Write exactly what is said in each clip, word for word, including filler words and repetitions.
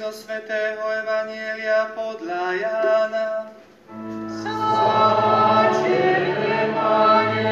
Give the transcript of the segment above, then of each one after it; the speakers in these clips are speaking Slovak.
zo svätého Evanjelia podľa Jána. Sláva Tebe, Pane.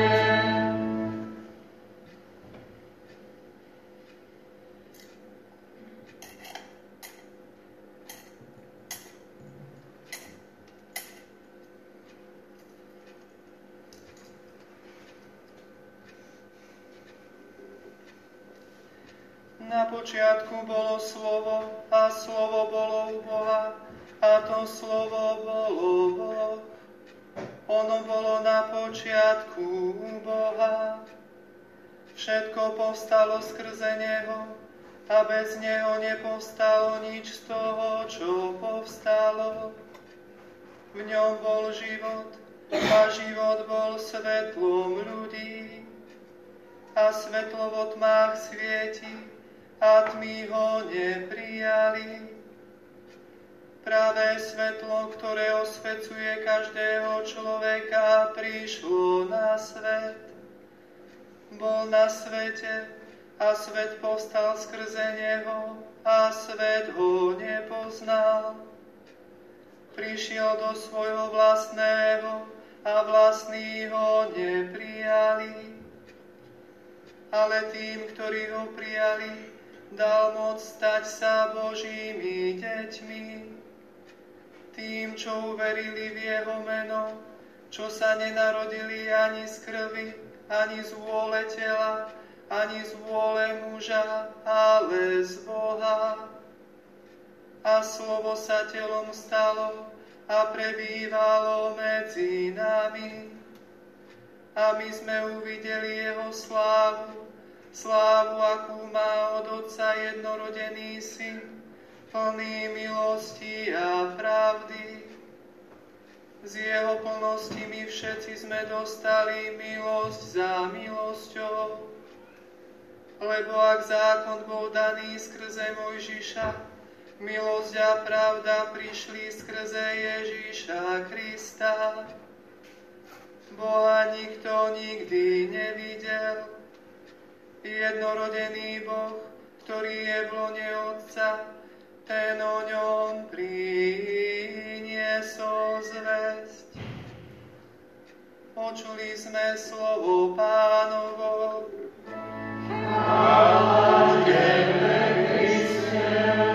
Na počiatku bolo slovo a slovo bolo u Boha a to slovo bolo Boh. Ono bolo na počiatku u Boha. Všetko povstalo skrze Neho a bez Neho nepovstalo nič z toho, čo povstalo. V ňom bol život a život bol svetlom ľudí. A svetlo vo tmách svieti a tmy ho neprijali. Pravé svetlo, ktoré osvecuje každého človeka, prišlo na svet. Bol na svete a svet povstal skrze Neho a svet ho nepoznal. Prišiel do svojho vlastného a vlastní ho neprijali. Ale tým, ktorí ho prijali, dal moc stať sa Božími deťmi. Tým, čo uverili v jeho meno, čo sa nenarodili ani z krvi, ani z vôle tela, ani z vôle muža, ale z Boha. A slovo sa telom stalo a prebývalo medzi nami. A my sme uvideli jeho slávu, slávu, akú má od Otca jednorodený Syn, plný milosti a pravdy. Z jeho plnosti my všetci sme dostali milosť za milosťou. Lebo ak zákon bol daný skrze Mojžiša, milosť a pravda prišli skrze Ježíša Krista. Boha nikto nikdy nevidel. Jednorodený Boh, ktorý je v lone Otca, ten o ňom priniesol zvesť. Počuli sme slovo Pánovo. Chvála Tebe, Kriste.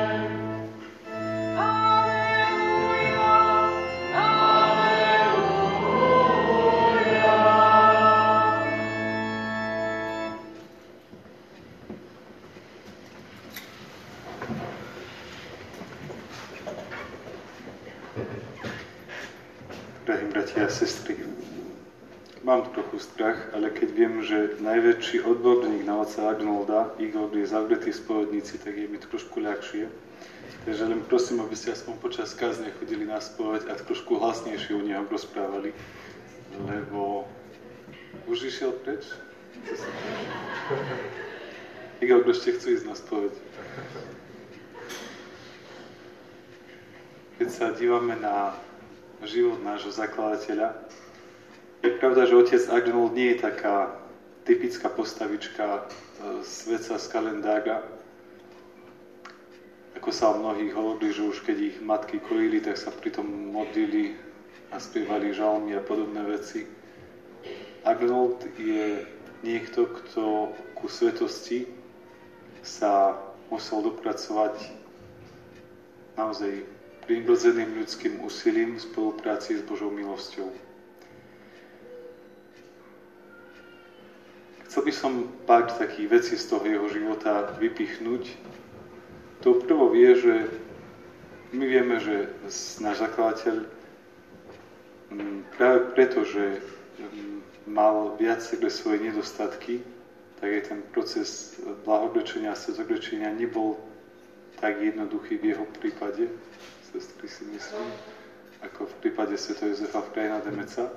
Drahí bratia a sestry, mám trochu strach, ale keď viem, že najväčší odborník na otca Arnolda, Igor, je zavretý v spovednici, tak je mi trošku ľahšie. Takže len prosím, aby ste aspoň počas kázne chodili na spoveď a trošku hlasnejšie o neho rozprávali, lebo už išiel preč. Igor, ešte chcú ísť na spoveď. Keď sa dívame na život nášho zakladateľa, je pravda, že otec Arnold nie je taká typická postavička svetca z kalendára, ako sa o mnohých hovorí, že už keď ich matky kojili, tak sa pritom modlili a spievali žalmy a podobné veci. Arnold je niekto, kto ku svetosti sa musel dopracovať naozaj prirodzeným ľudským úsilím v spolupráci s Božou milosťou. Chcel by som pár takých vecí z toho jeho života vypichnúť. To prvo je, že my vieme, že náš zakladateľ práve preto, že mal viaceré svoje nedostatky, tak aj ten proces blahobrečenia a svätogrečenia nebol tak jednoduchý v jeho prípade, sestry si myslím, ako v prípade svätého Jozefa Frajana Demeca.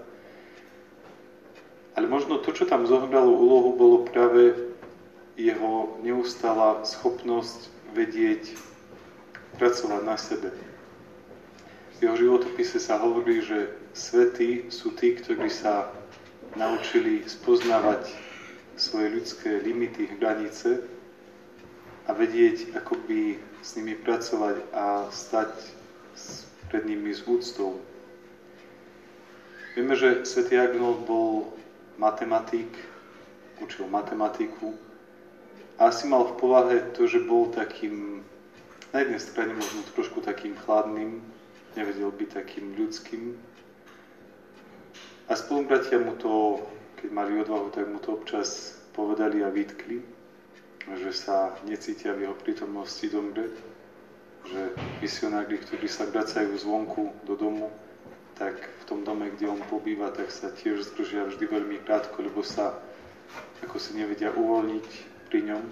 Ale možno to, čo tam zohralo úlohu, bolo práve jeho neustála schopnosť vedieť pracovať na sebe. V jeho životopise sa hovorí, že svätí sú tí, ktorí sa naučili spoznávať svoje ľudské limity, hranice a vedieť akoby s nimi pracovať a stať pred nimi s úctou. Vieme, že svätý Arnold bol matematik, učil matematiku a asi mal v povahe to, že bol takým, na jednej strane možno trošku takým chladným, nevedel byť takým ľudským. A spolubratia mu to, keď mali odvahu, tak mu to občas povedali a vytkli, že sa necítia v jeho prítomnosti dobre, že misionári, ktorí sa vracajú zvonku do domu, tak v tom dome, kde on pobýva, tak sa tiež zdržia vždy veľmi krátko, lebo sa ako si nevedia uvoľniť pri ňom.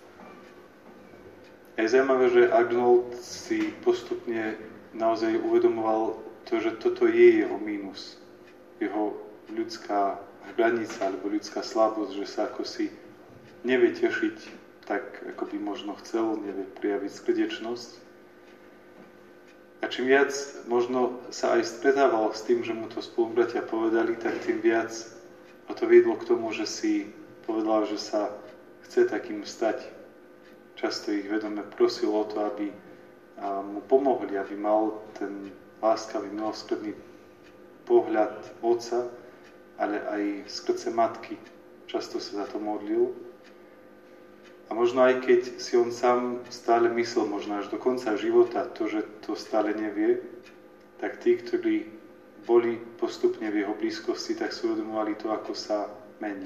A je zaujímavé, že Arnold si postupne naozaj uvedomoval to, že toto je jeho mínus. Jeho ľudská hranica alebo ľudská slabosť, že sa ako si nevie tešiť tak, ako by možno chcel, nevie prijaviť srdečnosť. A čím viac možno sa aj stretával s tým, že mu to spolubratia povedali, tak tým viac ho to viedlo k tomu, že si povedal, že sa chce takým stať. Často ich vedome prosil o to, aby mu pomohli, aby mal ten láskavý, milosrdný pohľad otca, ale aj srdce matky. Často sa za to modlil. A možno aj keď si on sám stále myslel, možno až do konca života, to, že to stále nevie, tak tí, ktorí boli postupne v jeho blízkosti, tak si uvedomovali to, ako sa mení.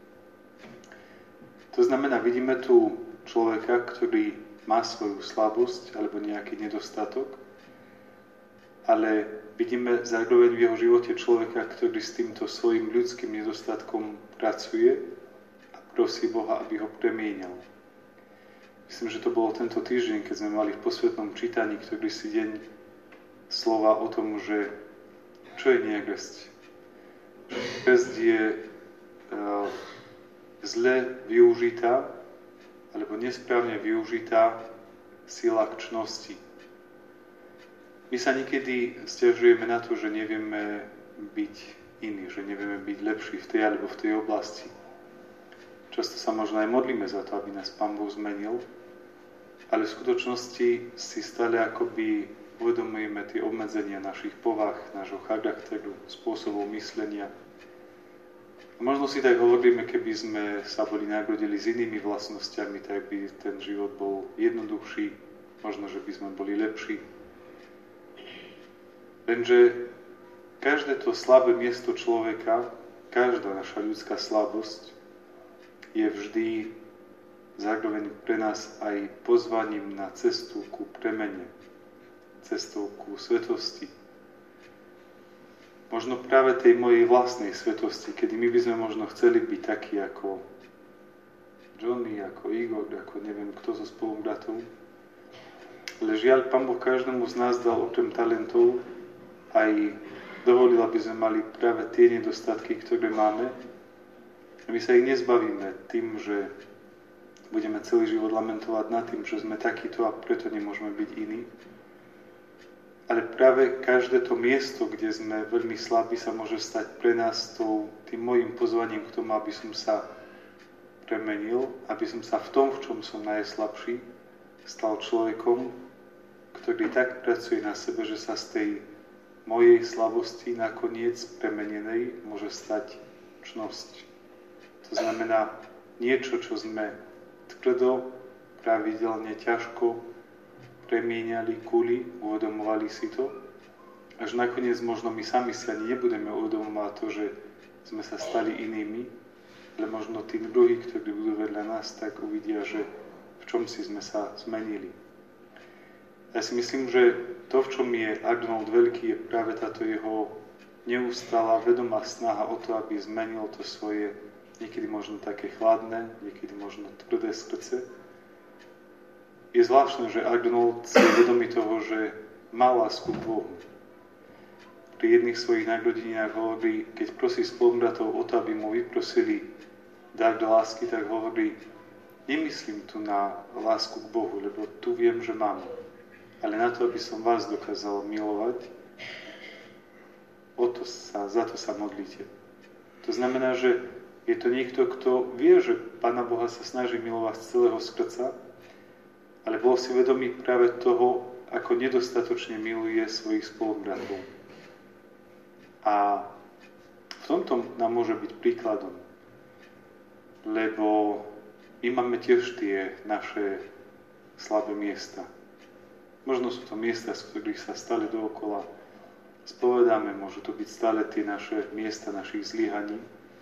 To znamená, vidíme tu človeka, ktorý má svoju slabosť alebo nejaký nedostatok, ale vidíme zároveň v jeho živote človeka, ktorý s týmto svojim ľudským nedostatkom pracuje a prosí Boha, aby ho premienil. Myslím, že to bolo tento týždeň, keď sme mali v posvetnom čítaní, ktorý si deň slova o tom, že čo je neresť. Neresť je uh, zle využitá alebo nesprávne využitá sila k čnosti. My sa niekedy sťažujeme na to, že nevieme byť iní, že nevieme byť lepší v tej alebo v tej oblasti. Často sa možno aj modlíme za to, aby nás Pán Boh zmenil, ale v skutočnosti si stále akoby uvedomujeme tie obmedzenia našich povah, nášho charakteru, spôsobov myslenia. A možno si tak hovoríme, keby sme sa boli narodili s inými vlastnosťami, tak by ten život bol jednoduchší, možno, že by sme boli lepší. Lenže každé to slabé miesto človeka, každá naša ľudská slabosť je vždy zároveň pre nás aj pozvaním na cestu ku premene, cestou ku svetosti. Možno práve tej mojej vlastnej svetosti, kedy my by sme možno chceli byť takí ako Johnny, ako Igor, ako neviem kto zo spolubratov. Ale žiaľ, Pán Boh každému z nás dal okrem talentov aj dovolil, aby sme mali práve tie nedostatky, ktoré máme. A my sa ich nezbavíme tým, že budeme celý život lamentovať nad tým, že sme takíto a preto nemôžeme byť iní. Ale práve každé to miesto, kde sme veľmi slabí, sa môže stať pre nás tým mojím pozvaním k tomu, aby som sa premenil, aby som sa v tom, v čom som najslabší, stal človekom, ktorý tak pracuje na sebe, že sa z tej mojej slabosti nakoniec premenenej môže stať čnosť. To znamená niečo, čo sme tvrdo, pravidelne, ťažko premieniali, kuli, uvedomovali si to. Až nakoniec možno my sami si ani nebudeme uvedomovať to, že sme sa stali inými, ale možno tí druhí, ktorí budú vedľa nás, tak uvidia, že v čom si sme sa zmenili. Ja si myslím, že to, v čom je Arnold veľký, je práve táto jeho neustála vedomá snaha o to, aby zmenil to svoje, niekedy možno také chladné, niekedy možno tvrdé srdce. Je zvláštne, že Arnold si je vedomý toho, že má lásku k Bohu. Pri jedných svojich narodeniach hovorí, keď prosí spolubratov o to, aby mu vyprosili dar lásky, tak hovorí, nemyslím tu na lásku k Bohu, lebo tu viem, že mám. Ale na to, aby som vás dokázal milovať, o to sa, za to sa modlíte. To znamená, že je to niekto, kto vie, že Pána Boha sa snaží milovať z celého srdca, ale bol si vedomý práve toho, ako nedostatočne miluje svojich spolubratov. A v tomto nám môže byť príkladom, lebo my máme tiež tie naše slabé miesta. Možno sú to miesta, z ktorých sa stále dookola spovedáme, môžu to byť stále tie naše miesta našich zlyhaní.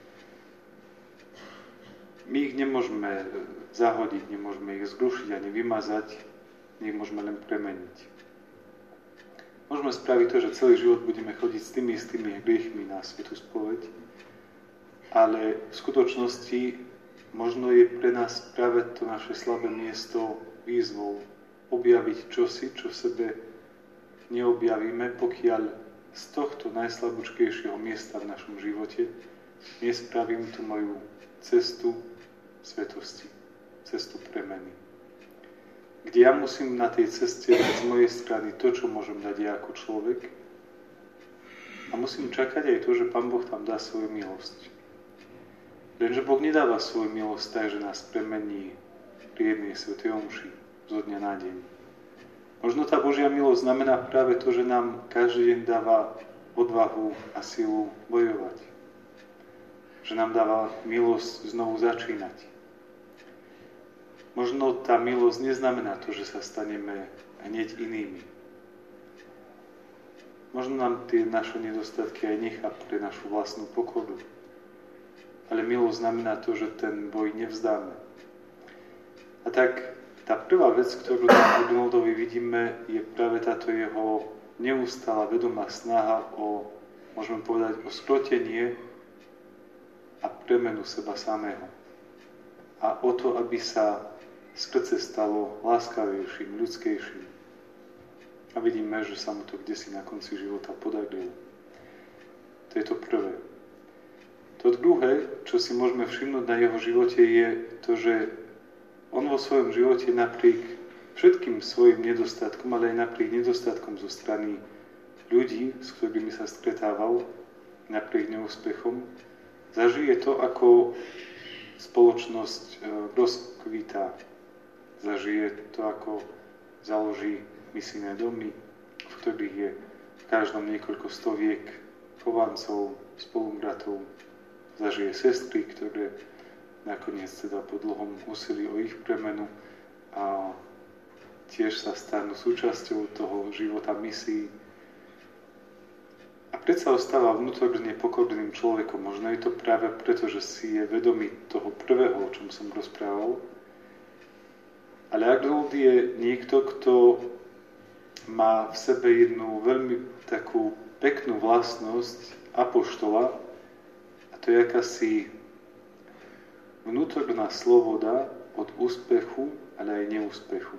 My ich nemôžeme zahodiť, nemôžeme ich zrušiť ani vymazať, my ich môžeme len premeniť. Môžeme spraviť to, že celý život budeme chodiť s tými istými hriechmi na svätú spoveď, ale v skutočnosti možno je pre nás práve to naše slabé miesto výzvou objaviť čosi, čo v sebe neobjavíme, pokiaľ z tohto najslabúčkejšieho miesta v našom živote nespravím tú moju cestu svetosti, cestu premeny. Kde ja musím na tej ceste dať z mojej strany to, čo môžem dať ja ako človek, a musím čakať aj to, že Pán Boh tam dá svoju milosť. Lenže Boh nedáva svoju milosť tak, že nás premení pri jednej svätej omši zo dňa na deň. Možno tá Božia milosť znamená práve to, že nám každý deň dáva odvahu a silu bojovať. Že nám dáva milosť znovu začínať. Možno tá milosť neznamená to, že sa staneme hneď inými. Možno nám tie naše nedostatky aj nechá pre našu vlastnú pokoru. Ale milosť znamená to, že ten boj nevzdáme. A tak tá prvá vec, ktorú na Arnoldovi vidíme, je práve táto jeho neustála vedomá snaha o, môžeme povedať, o skrotenie a premenu seba samého. A o to, aby sa srdce stalo láskavejším, ľudskejším. A vidíme, že sa mu to kdesi na konci života podarilo. To je to prvé. To druhé, čo si môžeme všimnúť na jeho živote, je to, že on vo svojom živote napriek všetkým svojim nedostatkom, ale aj napriek nedostatkom zo strany ľudí, s ktorými sa stretával, napriek neúspechom, zažije to, ako spoločnosť rozkvítá. Zažije to, ako založí misijné domy, v ktorých je v každom niekoľko stoviek chovancov, spolubratov. Zažije sestry, ktoré nakoniec teda po dlhom úsilí o ich premenu a tiež sa stanú súčasťou toho života misií. A predsa ostáva vnútorne pokorným človekom. Možno je to práve preto, že si je vedomý toho prvého, o čom som rozprával. Ale Arnold je niekto, kto má v sebe jednu veľmi takú peknú vlastnosť apoštola, a to je akási vnútorná sloboda od úspechu, ale aj neúspechu.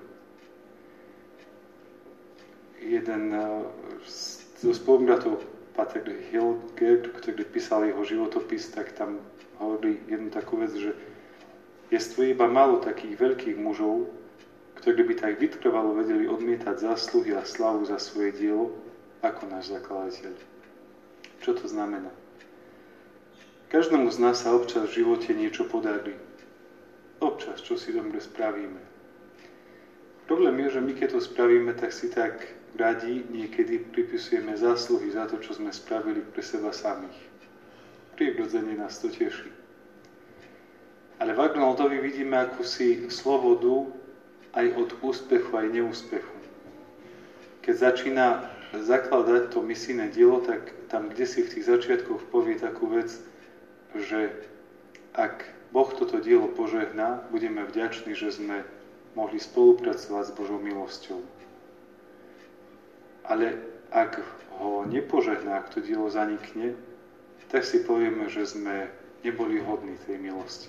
Jeden zo spolubratov, Pater Hildegard, ktorý písal jeho životopis, tak tam hovorí jednu takú vec, že je iba málo takých veľkých mužov, ktorí by tak vytrvalo vedeli odmietať zásluhy a slávu za svoje dielo, ako náš zakladateľ. Čo to znamená? Každému z nás sa občas v živote niečo podarí. Občas, čo si dobre spravíme. Problém je, že my keď to spravíme, tak si tak radi niekedy pripisujeme zásluhy za to, čo sme spravili pre seba samých. Prirodzene nás to teší. Ale v Arnoldovi vidíme akúsi slobodu aj od úspechu, aj neúspechu. Keď začína zakladať to misijné dielo, tak tam kdesi v tých začiatkoch povie takú vec, že ak Boh toto dielo požehná, budeme vďační, že sme mohli spolupracovať s Božou milosťou. Ale ak ho nepožehná, ak to dielo zanikne, tak si povieme, že sme neboli hodní tej milosti.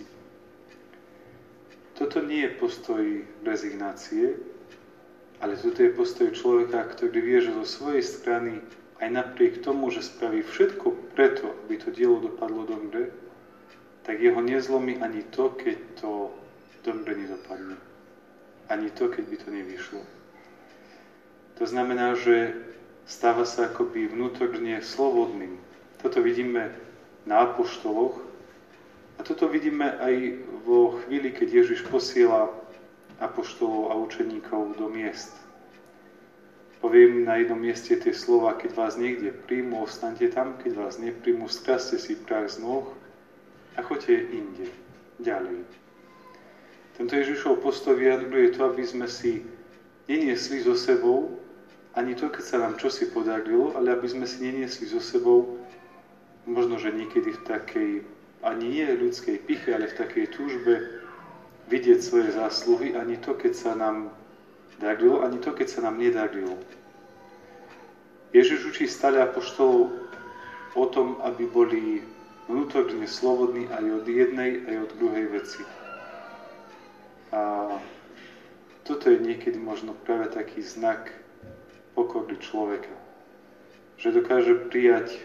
Toto nie je postoj rezignácie, ale toto je postoj človeka, ktorý vie, že zo svojej strany, aj napriek tomu, že spraví všetko preto, aby to dielo dopadlo dobre, tak jeho nezlomí ani to, keď to dobre nedopadne. Ani to, keď by to nevyšlo. To znamená, že stáva sa akoby vnútorne slobodným. Toto vidíme na apoštoloch a toto vidíme aj vo chvíli, keď Ježiš posiela apoštolov a učeníkov do miest. Poviem na jednom mieste tie slova, keď vás niekde príjmu, ostaňte tam, keď vás nepríjmu, skrazte si prach z nôh a choďte inde, ďalej. Tento Ježišov postoj vyjadruje to, aby sme si neniesli so sebou ani to, keď sa nám čosi podarilo, ale aby sme si neniesli so sebou, možno, že niekedy v takej, ani nie ľudskej piche, ale v takej túžbe vidieť svoje zásluhy, ani to, keď sa nám darilo, ani to, keď sa nám nedarilo. Ježiš učí stále apoštolov o tom, aby boli vnútorne slobodní aj od jednej, aj od druhej veci. A toto je niekedy možno práve taký znak pokory človeka. Že dokáže prijať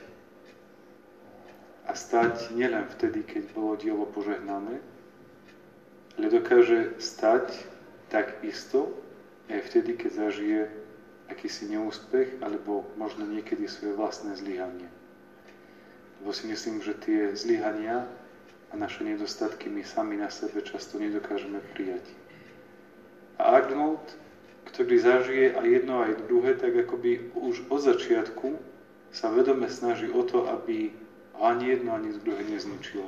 a stať nielen vtedy, keď bolo dielo požehnané, ale dokáže stať tak isto aj vtedy, keď zažije akýsi neúspech, alebo možno niekedy svoje vlastné zlyhanie. Lebo si myslím, že tie zlyhania a naše nedostatky my sami na sebe často nedokážeme prijať. A Arnold, ktorý zažije aj jedno, aj druhé, tak akoby už od začiatku sa vedome snaží o to, aby ho ani jedno, ani druhé nezničilo.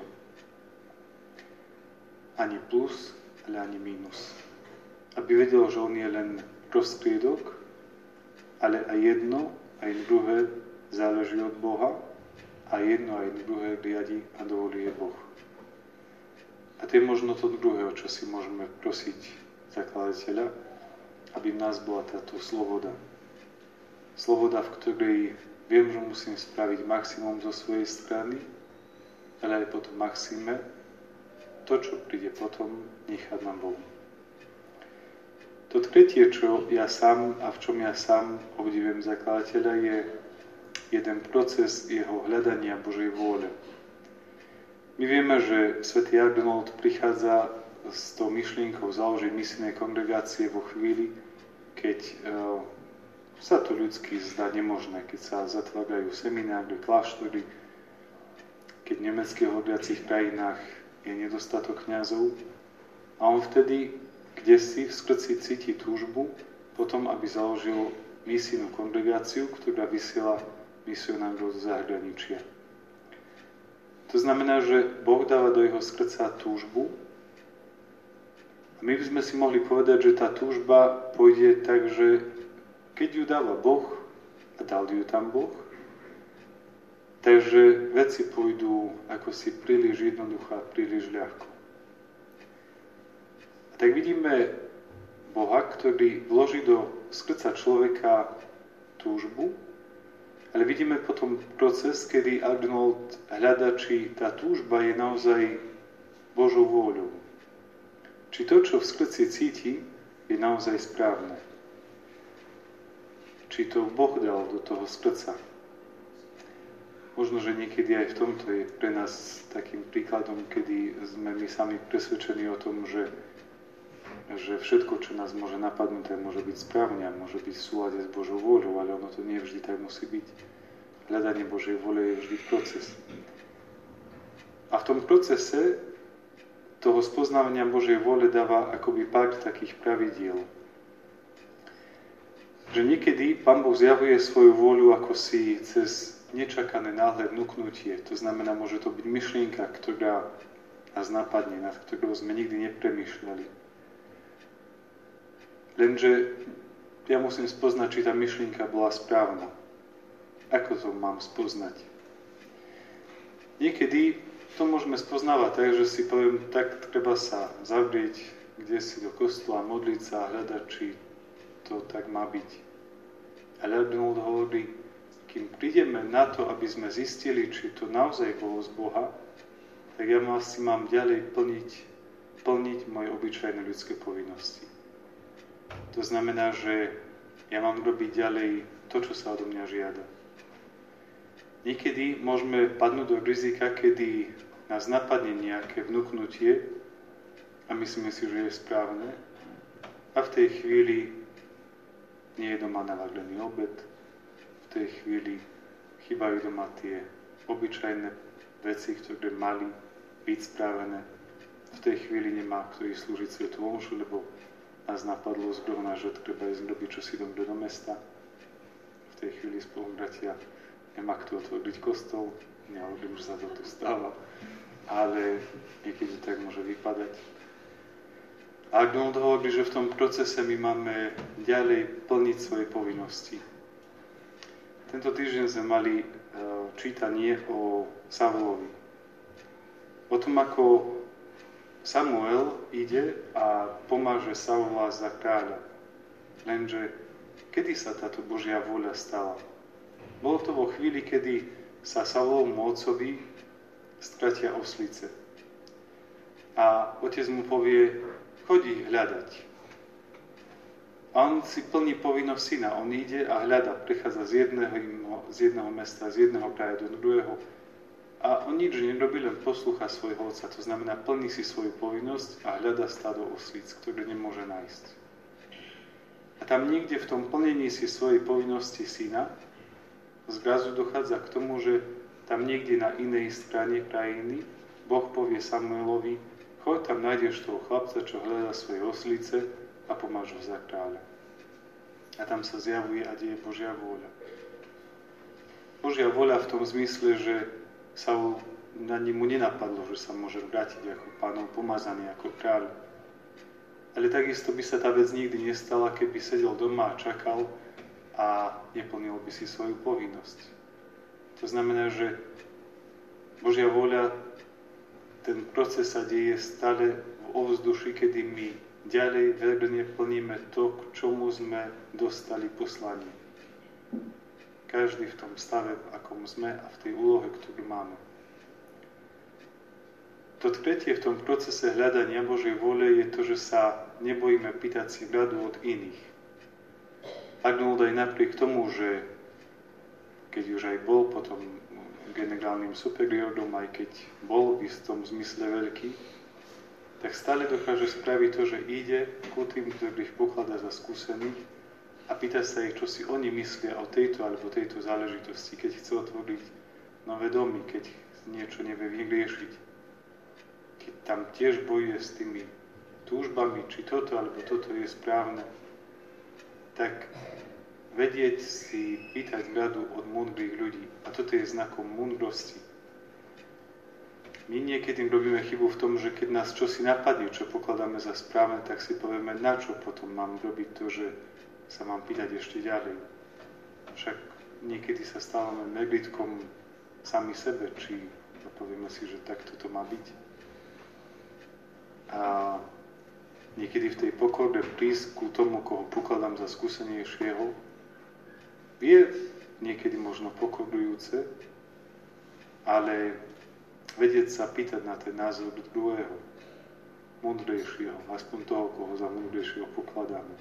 Ani plus, ale ani mínus. Aby vedel, že on je len prostriedok, ale aj jedno, aj druhé záleží od Boha a jedno, aj druhé riadi a dovoluje Boh. A to je možno to druhé, čo si môžeme prosiť zakladateľa, aby v nás bola táto sloboda. Sloboda, v ktorej viem, že musím spraviť maximum zo svojej strany, ale aj potom maxime, to, čo príde potom, nechať na Bohu. To tretie, čo ja sám a v čom ja sám obdivujem zakladateľa, je jeden proces jeho hľadania Božej vôle. My vieme, že svätý Arnold prichádza s tou myšlienkou založiť misijné kongregácie vo chvíli, keď uh, sa to ľudsky zdá nemožné, keď sa zatvárajú semináre, kláštory, keď v nemeckých hovoriacich krajinách je nedostatok kňazov. A on vtedy, kde si v srdci cíti túžbu, potom, aby založil misijnú kongregáciu, ktorá vysiela misionárov z zahraničia. To znamená, že Boh dáva do jeho srdca túžbu. A my by sme si mohli povedať, že tá túžba pôjde tak, že keď ju dáva Boh, a dal ju tam Boh, takže veci pôjdu ako si príliš jednoducho a príliš ľahko. A tak vidíme Boha, ktorý vloží do srdca človeka túžbu, ale vidíme potom proces, kedy Arnold hľada, či tá túžba je naozaj Božou vôľou. Či to, čo v srdci cíti, je naozaj správne. Či to Boh dal do toho srdca. Možno, že niekedy aj v tomto je pre nás takým príkladom, kedy sme my sami presvedčení o tom, že, že všetko, čo nás môže napadnúť, môže byť správne a môže byť v súlade s Božou vôľou, ale ono to nie vždy tak musí byť. Hľadanie Božej vôle je vždy proces. A v tom procese toho spoznávania Božej vôle dáva akoby pár takých pravidiel. Že niekedy Pán Boh zjavuje svoju vôľu ako si cez nečakané náhle vnúknutie. To znamená, môže to byť myšlienka, ktorá nás napadne, nad ktorou sme nikdy nepremýšľali. Lenže ja musím spoznať, či tá myšlienka bola správna. Ako to mám spoznať? Niekedy to môžeme spoznávať tak, že si poviem, tak treba sa zavrieť kde si do kostola, modliť sa a hľadať, či to tak má byť. Ale Arnold hovorí, kým prídeme na to, aby sme zistili, či to naozaj bolo z Boha, tak ja si mám ďalej plniť, plniť moje obyčajné ľudské povinnosti. To znamená, že ja mám robiť ďalej to, čo sa odo mňa žiada. Niekedy môžeme padnúť do rizika, kedy nás napadne nejaké vnúknutie a myslíme si, že je správne. A v tej chvíli nie je doma navarený obed, v tej chvíli chýbajú doma tie obyčajné veci, ktoré mali byť správené. V tej chvíli nemá kto ísť slúžiť svätú omšu, lebo nás napadlo zrovna, že treba ísť robiť čosi dobre do mesta. V tej chvíli spolu bratia nemá kto otvoriť kostol, nehovorím, že sa to tu stáva, ale niekedy tak môže vypadať. A Arnold hovorí, že v tom procese my máme ďalej plniť svoje povinnosti. Tento týždeň sme mali čítanie o Saulovi. O tom, ako Samuel ide a pomáže Saula za kráľa. Lenže kedy sa táto Božia vôľa stala? Bolo to vo chvíli, kedy sa Saulovmu otcovi stratia oslice. A otec mu povie, choď ich hľadať. A on si plní povinnosť syna. On ide a hľada, prechádza z jedného, z jedného mesta, z jedného kraja do druhého. A on nič nerobí, len poslúcha svojho otca. To znamená, plní si svoju povinnosť a hľada stádo oslíc, ktoré nemôže nájsť. A tam niekde v tom plnení si svojej povinnosti syna zrazu dochádza k tomu, že tam niekde na inej strane krajiny Boh povie Samuelovi, choď tam nájdeš toho chlapca, čo hľadá svoje oslice a pomáš ho za kráľa. A tam sa zjavuje a deje Božia vôľa. Božia vôľa v tom zmysle, že Saul na nemu nenapadlo, že sa môže vrátiť ako pánov pomazaný, ako kráľ. Ale takisto by sa tá vec nikdy nestala, keby sedel doma a čakal a neplnil by si svoju povinnosť. To znamená, že Božia vôľa, ten proces sa deje stále v ovzduši, kedy my ďalej verne plníme to, k čomu sme dostali poslanie. Každý v tom stave, v akom sme a v tej úlohe, ktorú máme. To tretie v tom procese hľadania Božej vôle je to, že sa nebojíme pýtať si radu od iných. Arnold aj napriek tomu, že keď už aj bol potom generálnym superiorom, aj keď bol v istom zmysle veľký, tak stále dokáže spraviť to, že ide ku tým, ktorých pokladá za skúsených a pýta sa ich, čo si oni myslia o tejto alebo tejto záležitosti, keď chce otvoriť nové domy, keď niečo nevie vyriešiť. Keď tam tiež bojuje s tými túžbami, či toto alebo toto je správne, tak vedieť si pýtať radu od múdrych ľudí. A toto je znakom múdrosti. My niekedy robíme chybu v tom, že keď nás čosi napadne, čo pokladáme za správne, tak si povieme, na čo potom mám robiť to, že sa mám pýtať ešte ďalej. Však niekedy sa stávame meritkom sami sebe, či povieme si, že takto to má byť. A niekedy v tej pokore prísť ku tomu, koho pokladám za skúsenejšieho, je niekedy možno pokorujúce, ale vedieť sa pýtať na ten názor druhého, múdrejšieho, aspoň toho, koho za múdrejšieho pokladáme.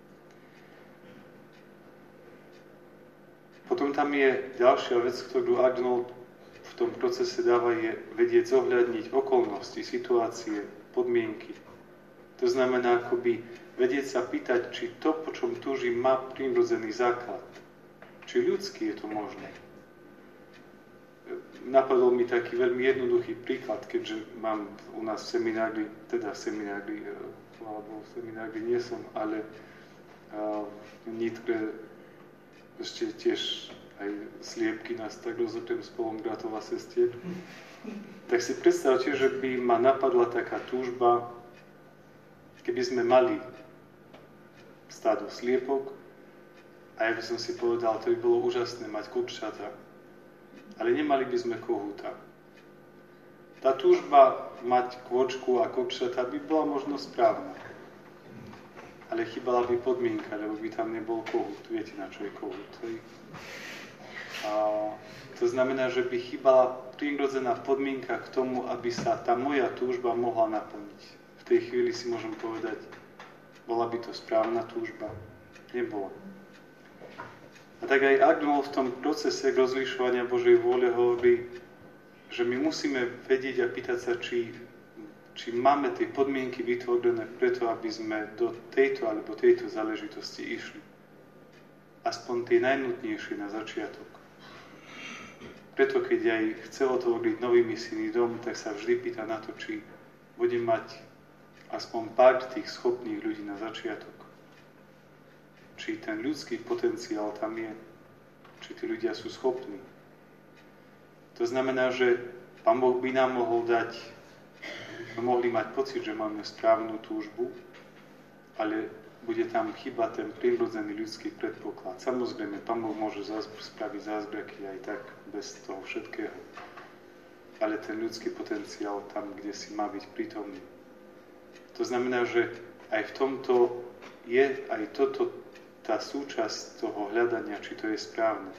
Potom tam je ďalšia vec, ktorú Arnold v tom procese dáva, je vedieť zohľadniť okolnosti, situácie, podmienky. To znamená akoby vedieť sa pýtať, či to, po čom túžim, má prirodzený základ. Či ľudský je to možné. Napadol mi taký veľmi jednoduchý príklad, keďže mám u nás v seminári, teda v seminári, alebo v seminári nie som, ale v Nitre ešte tiež aj sliepky nás tak rozotriem spolom bratov a sestier. Tak si predstavte, že by ma napadla taká túžba, keby sme mali stádo sliepok a ja by som si povedal, to by bolo úžasné mať kurčata, ale nemali by sme kohúta. Tá túžba mať kôčku a kurčata by bola možno správna, ale chýbala by podmienka, lebo by tam nebol kohút. Viete, na čo je kohút? A to znamená, že by chýbala prirodzená podmienka k tomu, aby sa tá moja túžba mohla naplniť. V tej chvíli si môžem povedať, bola by to správna túžba? Nebola. A tak aj Arnold v tom procese rozlišovania Božej vôle hovorí, že my musíme vedieť a pýtať sa, či, či máme tie podmienky vytvorené preto, aby sme do tejto alebo tejto záležitosti išli. Aspoň tie najnutnejšie na začiatok. Preto, keď aj chce otvoriť nový misijný dom, tak sa vždy pýta na to, či budem mať aspoň pár tých schopných ľudí na začiatok. Či ten ľudský potenciál tam je, či tí ľudia sú schopní. To znamená, že Pán Boh by nám mohol dať, mohli mať pocit, že máme správnu túžbu, ale bude tam chyba ten prirodzený ľudský predpoklad. Samozrejme, Pán Boh môže spraviť zázraky aj tak, bez toho všetkého. Ale ten ľudský potenciál tam, kde si má byť prítomný. To znamená, že aj v tomto je aj toto, tá súčasť toho hľadania, či to je správne.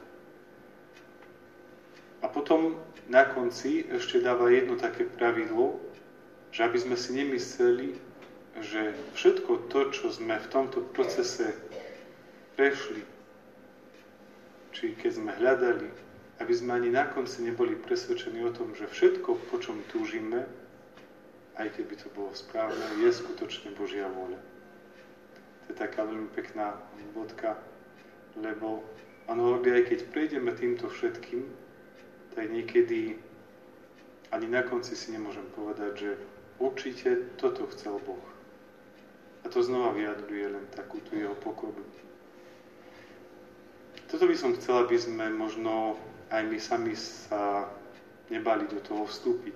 A potom na konci ešte dáva jedno také pravidlo, že aby sme si nemysleli, že všetko to, čo sme v tomto procese prešli, či keď sme hľadali, aby sme ani na konci neboli presvedčení o tom, že všetko, po čom túžime, aj keby to bolo správne, je skutočne Božia vôľa. To je taká veľmi pekná bodka, lebo on hovorí, aj keď prejdeme týmto všetkým, tak niekedy ani na konci si nemôžem povedať, že určite toto chcel Boh. A to znova vyjadruje len takú tú jeho pokoru. Toto by som chcel, aby sme možno aj my sami sa nebali do toho vstúpiť.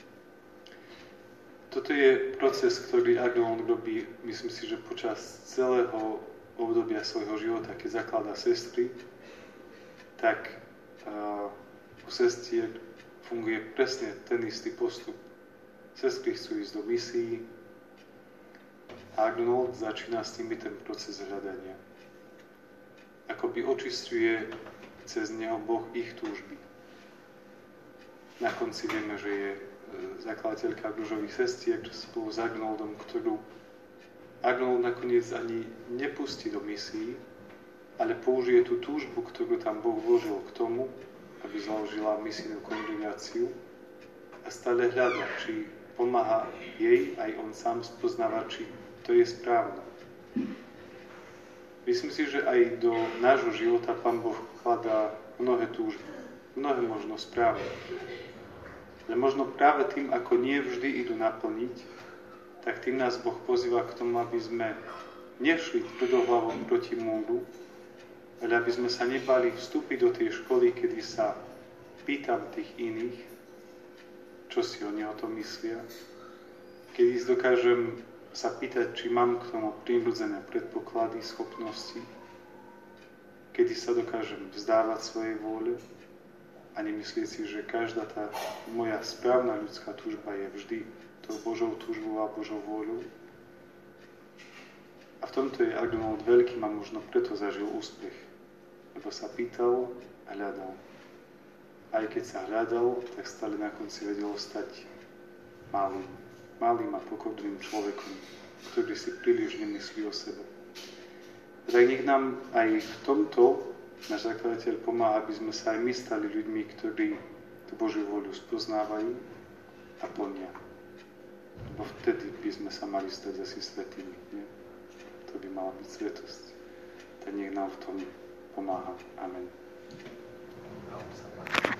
Toto je proces, ktorý Agnon robí, myslím si, že počas celého obdobia svojho života, keď zakladá sestry, tak uh, u sestier funguje presne ten istý postup. Sestry chcú ísť do misií, Agnon začína s tými ten proces hľadania. Akoby očisťuje cez neho Boh ich túžby. Na konci vieme, že je zakladateľka Ružových sestier spolu s Agnoldom, ktorú Agnold nakoniec ani nepustí do misií, ale použije tú túžbu, ktorú tam Boh vložil k tomu, aby založila misijnú kongregáciu a stále hľada, či pomáha jej, aj on sám spoznáva, či to je správne. Myslím si, že aj do nášho života Pán Boh vkladá mnohé túžby, mnohé možno správne. Ale možno práve tým, ako nie vždy idú naplniť, tak tým nás Boh pozýva k tomu, aby sme nešli tvrdohlavo proti múru, ale aby sme sa nebali vstúpiť do tej školy, kedy sa pýtam tých iných, čo si oni o tom myslia, kedy dokážem sa pýtať, či mám k tomu prirodzené predpoklady, schopnosti, kedy sa dokážem vzdávať svojej vôle a nemyslieť si, že každá tá moja správna ľudská túžba je vždy tou Božou túžbou a Božou vôľou. A v tomto je Agnold veľký a možno preto zažil úspech, lebo sa pýtal a hľadal. Aj keď sa hľadal, tak stále na konci vedel stať malým. malým a pokorným človekom, ktorý si príliš nemyslí o sebe. Tak nech nám aj v tomto náš zakladateľ pomáha, aby sme sa aj my stali ľuďmi, ktorí tú Božiu voľu spoznávajú a plnia. Lebo vtedy by sme sa mali stať asi svätými. Nie? To by mala byť svätosť. Tak nech nám v tom pomáha. Amen.